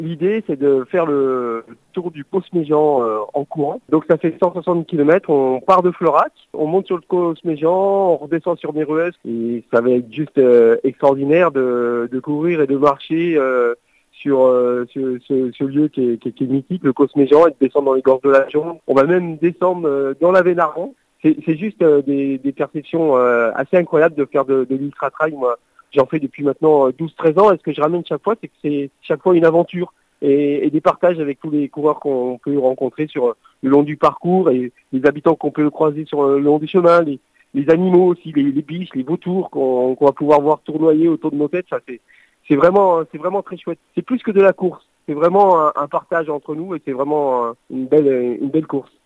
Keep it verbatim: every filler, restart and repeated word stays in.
L'idée, c'est de faire le tour du Cosméjean euh, en courant. Donc ça fait cent soixante kilomètres, on part de Florac, on monte sur le Cosméjean, on redescend sur Méruès et ça va être juste euh, extraordinaire de, de courir et de marcher euh, sur euh, ce, ce, ce lieu qui est, qui, est, qui est mythique, le Cosméjean, et de descendre dans les gorges de la Jonde. On va même descendre euh, dans la Vénaron. C'est, c'est juste euh, des, des perceptions euh, assez incroyables de faire de, de l'ultra-trail. Moi, j'en fais depuis maintenant douze treize ans, et ce que je ramène chaque fois, c'est que c'est chaque fois une aventure et, et des partages avec tous les coureurs qu'on peut rencontrer sur le long du parcours et les habitants qu'on peut croiser sur le long du chemin, les, les animaux aussi, les, les biches, les vautours qu'on, qu'on va pouvoir voir tournoyer autour de nos têtes. Ça, c'est, c'est vraiment, c'est vraiment très chouette. C'est plus que de la course. C'est vraiment un, un partage entre nous et c'est vraiment une belle, une belle course.